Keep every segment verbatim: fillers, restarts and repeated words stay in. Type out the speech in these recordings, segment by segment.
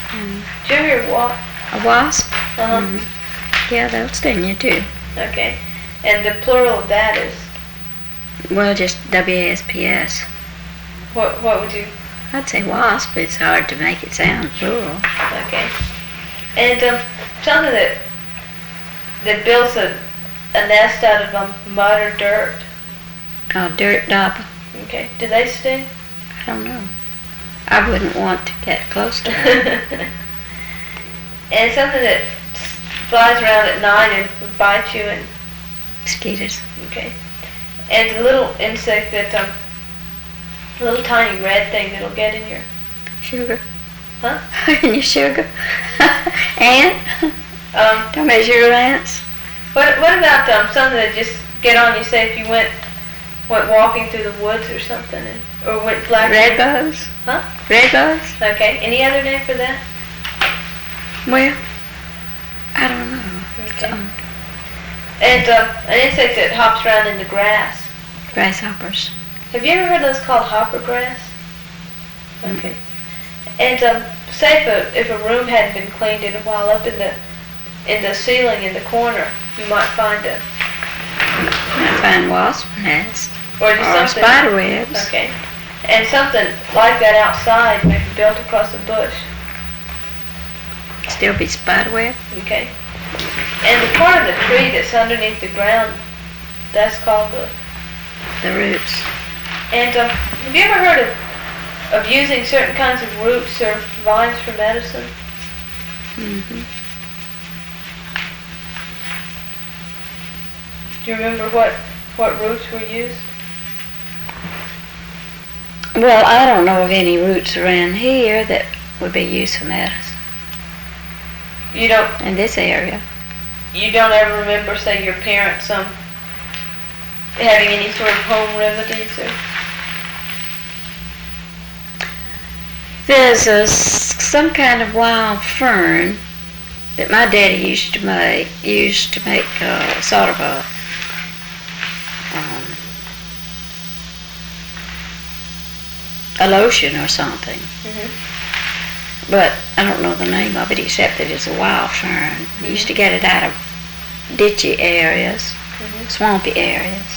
Mm. Did you ever hear wa- A wasp? Uh-huh. Mm-hmm. Yeah, they'll sting you too. Okay. And the plural of that is? Well, just W A S P S. What What would you? I'd say wasp. It's hard to make it sound plural. Okay. And um, something that that builds a, a nest out of um, mud or dirt. Oh, dirt dauber. Okay. Do they sting? I don't know. I wouldn't want to get close to them. And something that flies around at night and would bite you and. Mosquitoes. Okay. And the little insect that um, a little tiny red thing that'll get in your. Sugar. Huh? In your sugar. Ant. Um. Don't measure your ants. What What about um something that just get on you? Say if you went went walking through the woods or something, and, or went black. Red bugs. Huh? Red bugs. Okay. Any other name for that? Well, I don't know. Okay. Um, And uh, an insect that hops around in the grass. grasshoppers. Have you ever heard those called hopper grass? Okay. And um, say if a if a room hadn't been cleaned in a while, up in the in the ceiling in the corner, you might find a I find wasp nest or just or something. spider webs. Okay. And something like that outside, maybe built across a bush. Still be spider web. Okay. And the part of the tree that's underneath the ground, that's called the. The roots. And um, have you ever heard of of using certain kinds of roots or vines for medicine? Mm-hmm. Do you remember what what roots were used? Well, I don't know of any roots around here that would be used for medicine You don't in this area. you don't ever remember, say, your parents um having any sort of home remedies or. There's a, s- some kind of wild fern that my daddy used to make, used to make uh, sort of a, um, a lotion or something. Mm-hmm. But I don't know the name of it except that it's a wild fern. We used to get it out of ditchy areas, Mm-hmm. swampy areas.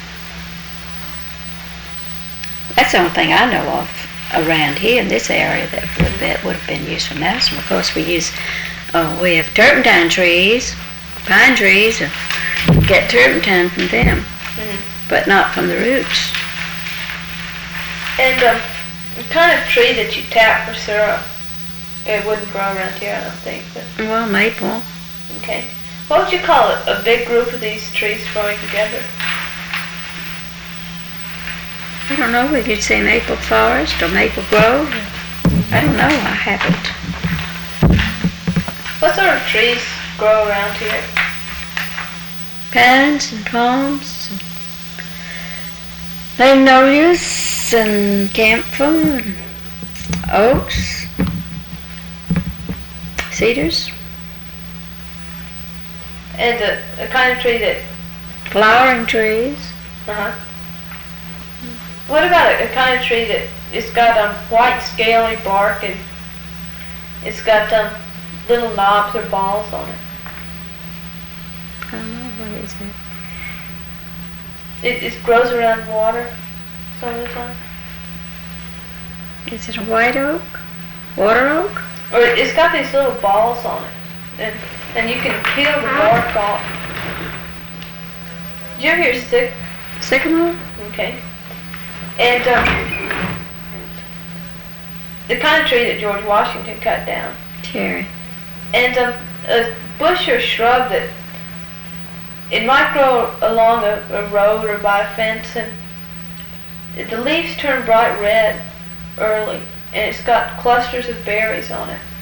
That's the only thing I know of around here in this area that would, be, would have been used for medicine. Of course, we use, uh, we have turpentine trees, pine trees, and get turpentine from them, Mm-hmm. but not from the roots. And um, the kind of tree that you tap for syrup, it wouldn't grow around here, I don't think. But Well, maple. okay. What would you call it? A big group of these trees growing together? I don't know, we could say maple forest or maple grove. I don't know, I haven't. What sort of trees grow around here? Pines and palms, and magnolias and camphor and oaks, cedars, And the, the kind of tree that. flowering trees. Uh huh. What about a, a kind of tree that it's got um white scaly bark and it's got um little knobs or balls on it? I don't know, what is it? It, it grows around water some of the time. Is it a white oak? Water oak? Or it, it's got these little balls on it, and and you can peel the bark off. Did you ever hear sick? Sycamore? Okay. And um, the kind of tree that George Washington cut down. Cherry. And um, a bush or shrub that it might grow along a, a road or by a fence, and the leaves turn bright red early, and it's got clusters of berries on it.